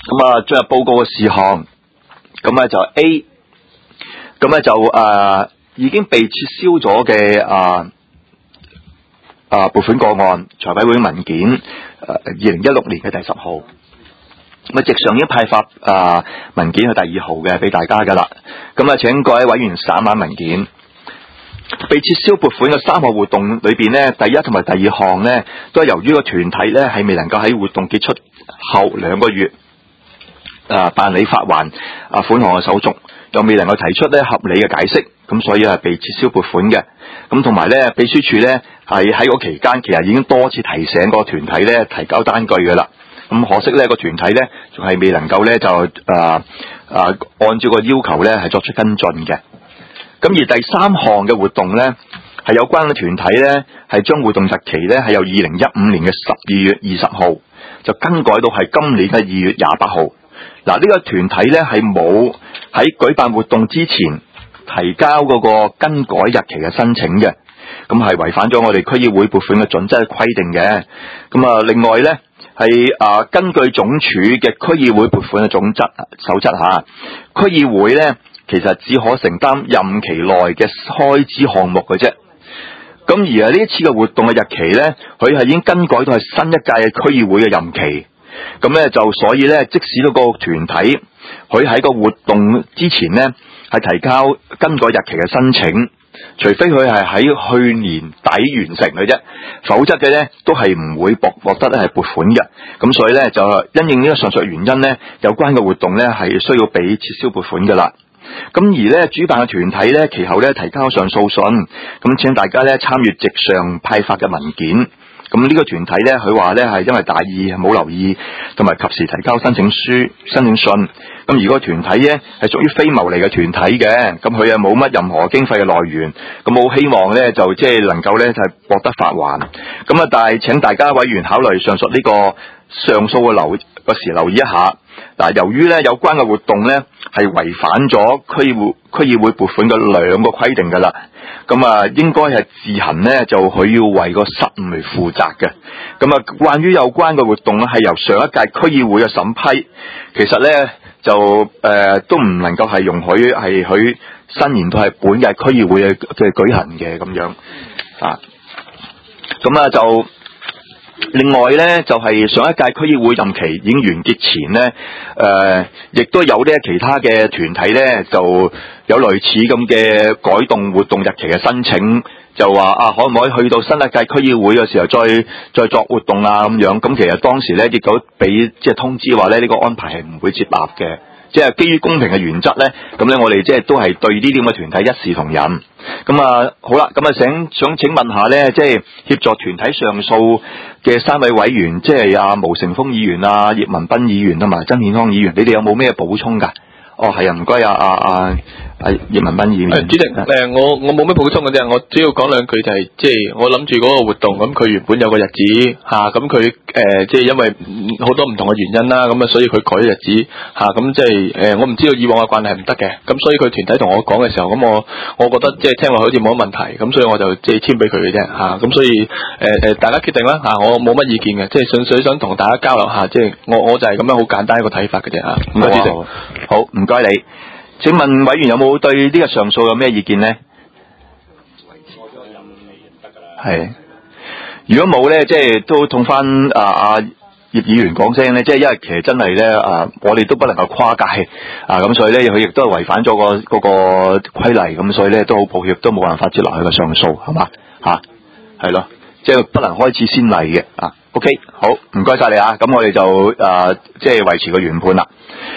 咁啊，進入報告嘅事項，咁咧就 A， 咁咧就已經被撤銷咗嘅撥款個案，財委會文件2016年嘅第10號，咁啊，直上已經派發文件係第2號嘅俾大家噶啦，咁啊，請各位委員稍眼文件。被撤銷撥款嘅3項活動裏邊呢，第一同埋第2項呢，都係由於個團體呢係未能夠喺活動結束後2個月辦理發還款項嘅手續，又未能夠提出呢合理嘅解釋，咁所以係被撤銷撥款嘅。咁同埋呢，秘書處呢係喺嗰期間其實已經多次提醒個團體呢提交單據嘅啦。咁可惜呢個團體呢仲係未能夠呢就按照個要求呢係作出跟進嘅。咁而第3項嘅活動呢，係有關嘅團體呢係將活動日期呢係由2015年嘅12月20號就更改到係今年嘅2月28號。嗱，呢個團體呢係冇喺舉辦活動之前提交嗰個更改日期嘅申請嘅，咁係違反咗我哋區議會撥款嘅準則嘅規定嘅。咁啊，另外呢係根據總署嘅區議會撥款嘅守則下，區議會呢其實只可承擔任期內嘅開支項目嘅啫。咁而呢一次嘅活動嘅日期呢，佢係已經更改到係新一屆嘅區議會嘅任期。咁呢就所以呢，即使嗰個團體佢喺個活動之前呢係提交更改日期嘅申請，除非佢係喺去年底完成嘅啫，否則嘅呢都係唔會獲得咧係撥款嘅。咁所以呢，就因應呢個上述原因呢，有關嘅活動呢係需要俾撤銷撥款噶啦。咁而咧，主辦嘅團體咧，其後咧提交上訴信，咁請大家咧參閱直上派發嘅文件。咁呢個團體咧，佢話咧係因為大意冇留意，同埋及時提交申請信。咁而嗰個團體咧係屬於非牟利嘅團體嘅，咁佢又冇乜任何經費嘅來源，咁好希望咧就即係能夠咧就係獲得發還。咁啊，但係請大家委員考慮上述呢個上訴嘅留意一下。嗱，由於咧有關嘅活動咧係違反咗區議會撥款嘅2個規定噶啦，咁啊應該係自行咧就佢要為個失誤嚟負責嘅。咁啊，關於有關嘅活動咧係由上一屆區議會嘅審批，其實咧就都唔能夠係容許係佢伸延到係本屆區議會嘅舉行嘅咁樣啊。咁啊就。另外咧，就係上一屆區議會任期已經完結前咧，亦都有啲其他嘅團體咧，就有類似咁嘅改動活動日期嘅申請，就話可唔可以去到新一屆區議會嘅時候再作活動啊咁樣。咁其實當時咧亦都俾即係通知話咧，呢個安排係唔會接納嘅。即係基於公平嘅原則咧，咁咧我哋即係都係對呢啲咁嘅團體一視同仁。咁啊好啦，咁啊想請問下咧，即係協助團體上訴嘅3位委員，即係毛成峰議員啊、葉文斌議員同埋曾健康議員，你哋有冇咩補充㗎？係啊，唔該葉文斌議員。 主席，我冇咩補充嘅啫，我只要講兩句就係，即係我諗住嗰個活動，咁佢原本有個日子咁佢即係因為好多唔同嘅原因啦，咁啊所以佢改咗日子咁即係我唔知道以往嘅慣例係唔得嘅，咁所以佢團體同我講嘅時候，咁我覺得即係聽落好似冇乜問題，咁所以我就即係簽俾佢嘅啫咁所以大家決定啦我冇乜意見嘅，即係純粹想同大家交流下，即係我就係咁樣好簡單一個睇法嘅啫唔該主席。 好，唔該你。請問委員有冇對呢個上訴有咩意見呢？係，如果冇咧，即係都同翻葉議員講聲咧，即係因為其實真係咧我哋都不能夠跨界咁所以咧佢亦都係違反咗嗰個規例，咁所以咧都好抱歉，都冇辦法接落去個上訴，係嘛係咯，即係不能開始先例嘅OK， 好，唔該晒你咁我哋就即係維持個原判啦。